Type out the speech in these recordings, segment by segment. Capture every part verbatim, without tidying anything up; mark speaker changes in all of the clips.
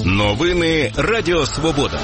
Speaker 1: Новини Радіо Свобода.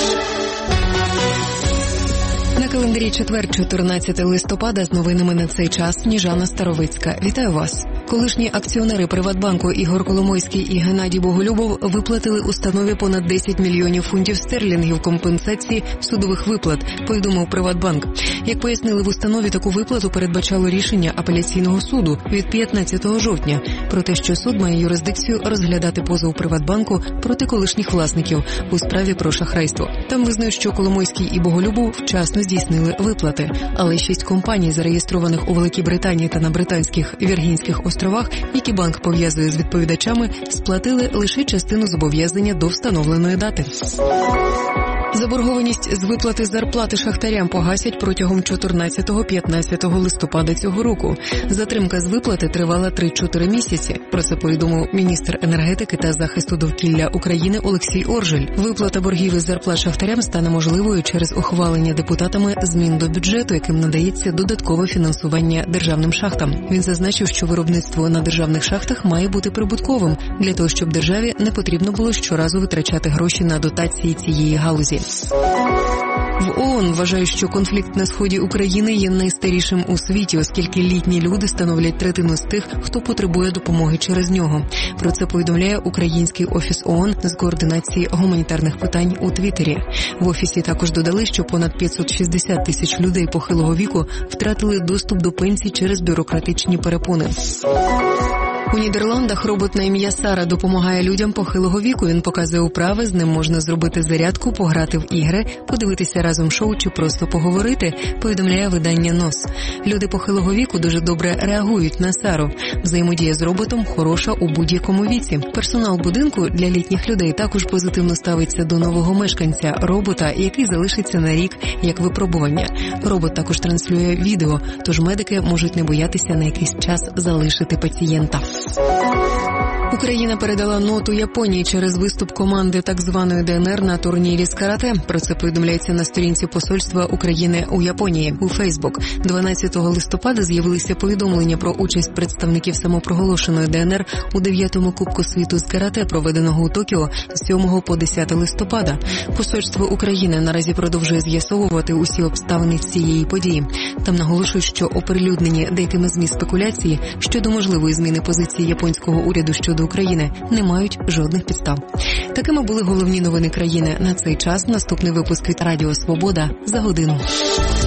Speaker 2: На календарі четвер, чотирнадцяте листопада, з новинами на цей час Сніжана Старовицька. Вітаю вас. Колишні акціонери Приватбанку Ігор Коломойський і Геннадій Боголюбов виплатили установі понад десять мільйонів фунтів стерлінгів компенсації судових виплат, повідомив Приватбанк. Як пояснили в установі, таку виплату передбачало рішення апеляційного суду від п'ятнадцятого жовтня про те, що суд має юрисдикцію розглядати позов Приватбанку проти колишніх власників у справі про шахрайство. Там визнають, що Коломойський і Боголюбов вчасно здійснили виплати, але шість компаній, зареєстрованих у Великій Британії та на Британських Віргінських островах, які банк пов'язує з відповідачами, сплатили лише частину зобов'язання до встановленої дати. Заборгованість з виплати зарплати шахтарям погасять протягом чотирнадцятого-п'ятнадцятого листопада цього року. Затримка з виплати тривала три-чотири місяці. Про це повідомив міністр енергетики та захисту довкілля України Олексій Оржель. Виплата боргів із зарплат шахтарям стане можливою через ухвалення депутатами змін до бюджету, яким надається додаткове фінансування державним шахтам. Він зазначив, що виробництво на державних шахтах має бути прибутковим, для того, щоб державі не потрібно було щоразу витрачати гроші на дотації цієї галузі. В ООН вважають, що конфлікт на сході України є найстарішим у світі, оскільки літні люди становлять третину з тих, хто потребує допомоги через нього. Про це повідомляє Український офіс ООН з координації гуманітарних питань у Твіттері. В офісі також додали, що понад п'ятсот шістдесят тисяч людей похилого віку втратили доступ до пенсій через бюрократичні перепони. У Нідерландах робот на ім'я Сара допомагає людям похилого віку. Він показує вправи, з ним можна зробити зарядку, пограти в ігри, подивитися разом шоу чи просто поговорити, повідомляє видання НОС. Люди похилого віку дуже добре реагують на Сару. Взаємодія з роботом хороша у будь-якому віці. Персонал будинку для літніх людей також позитивно ставиться до нового мешканця, робота, який залишиться на рік як випробування. Робот також транслює відео, тож медики можуть не боятися на якийсь час залишити пацієнта. Україна передала ноту Японії через виступ команди так званої ДНР на турнірі з карате. Про це повідомляється на сторінці посольства України у Японії у Фейсбук. дванадцятого листопада з'явилися повідомлення про участь представників самопроголошеної ДНР у дев'ятому Кубку світу з карате, проведеного у Токіо з сьомого по десяте листопада. Посольство України наразі продовжує з'ясовувати усі обставини цієї події. Там наголошують, що оприлюднені деякими ЗМІ спекуляції щодо можливої зміни позиції японського уряду щодо України не мають жодних підстав. Такими були головні новини країни на цей час. Наступний випуск від Радіо Свобода за годину.